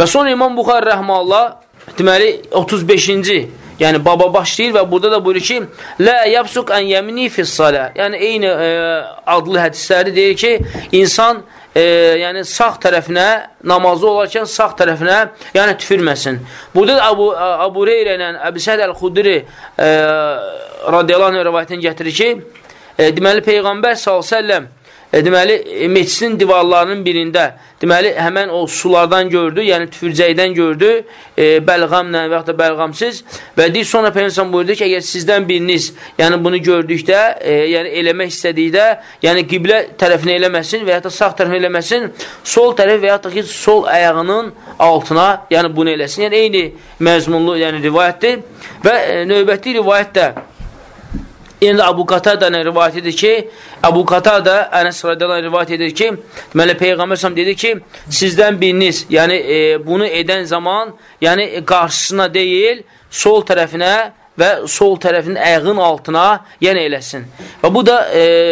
Və sonra İmam Buxari rəhməhullah, deməli, 35-ci, yəni baba başlayır və burada da buyurur ki, Lə yəbsuq ən yəmini fissalə. Yəni, eyni adlı hədisləri deyir ki, insan yəni sağ tərəfinə, namazı olarkən sağ tərəfinə, yəni tüfürməsin. Burada da Əbu Hüreyrə ilə Əbu Səid Əl-Xudri radiyallahu anh rivayətini gətirir ki, deməli, Peyğəmbər s.ə.v deməli, meclisin divarlarının birində, deməli, həmən o sulardan gördü, yəni tüfürcəkdən gördü, bəlğamla və yaxud da bəlğamsız və deyir, sonra Peyğəmbər buyurdu ki, əgər sizdən biriniz, yəni bunu gördükdə, yəni eləmək istədikdə, yəni qiblə tərəfinə eləməsin və yaxud da sağ tərəfinə eləməsin, sol tərəf və yaxud da ki, sol ayağının altına, yəni bunu eləsin. Yəni, eyni məzmunlu, yəni rivayətdir və növbəti rivayət də yenə də Əbu Qatadənin rivayət edir ki, Əbu Qatada Ənəs radiyallahu rivayət edir ki, deməli Peyğəmbər sallallahu dedi ki, sizdən biriniz, yəni bunu edən zaman, yəni qarşısına deyil, sol tərəfinə və sol tərəfinin ayağının altına yəni eləsin. Və bu da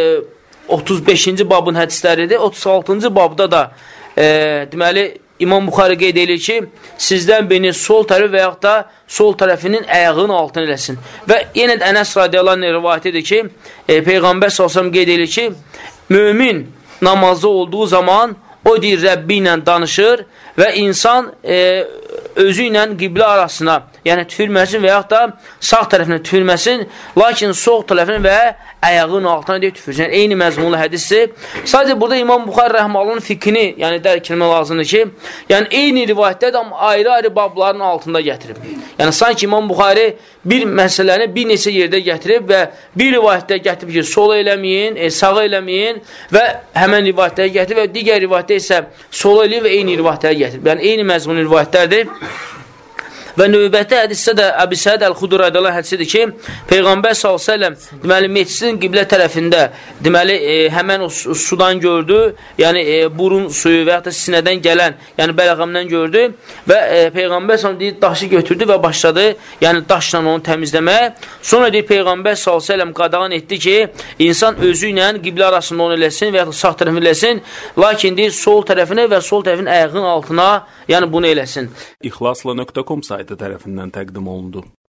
35-ci babın hədisləridir. 36-cı babda da deməli İmam Buxari qeyd edir ki, sizdən biriniz sol tərəf və yaxud da sol tərəfinin ayağının altına eləsin. Və yenə də Ənəs radiyallahu anh rivayət edir ki, Peyğəmbər s.ə.v qeyd edir ki, mömin namazı olduğu zaman o deyir Rəbbi ilə danışır və insan özü ilə qiblə arasına, yəni tüfürməsin və yaxud da sağ tərəfinə tüfürməsin, lakin sol tərəfinə və ayağının altına deyib tüfürsən. Yəni, eyni məzmunlu hədisdir. Sadəcə burada İmam Buxari rəhməllahın fikrini, yəni dərk etmək lazımdır ki, yəni eyni rivayətlər də ayrı-ayrı babların altında gətirib. Yəni, sanki İmam Buxari bir məsələni bir neçə yerdə gətirib və bir rivayətdə gətirib ki, sola eləməyin, sağa eləməyin və həmən rivayətləri gətirib və digər rivayətdə isə sola eləyir və eyni rivayətləri gətirib. Yəni, eyni məzmunlu rivayətlərdir. Və növbəti hədisdə də Əbu Səid Əl-Xudri radiyallahu hədisidir ki, Peyğəmbər s.ə.v deməli, meclisin qiblə tərəfində deməli, həmən o sudan gördü, yəni burun suyu və yaxud da sinədən gələn, yəni bəlğamdan gördü və Peyğəmbər s.ə.v deyir, daşı götürdü və başladı, yəni daşla onu təmizləməyə. Sonra deyir, Peyğəmbər s.ə.v qadağan etdi ki, insan özü ilə qiblə arasında onu eləsin və yaxud da sağ tərəfini eləsin, lakin deyir, sol tərəfinə və sol tərəfin ayağının altına, yəni bunu eləsin. İxlasla.com saytı tərəfindən təqdim olundu.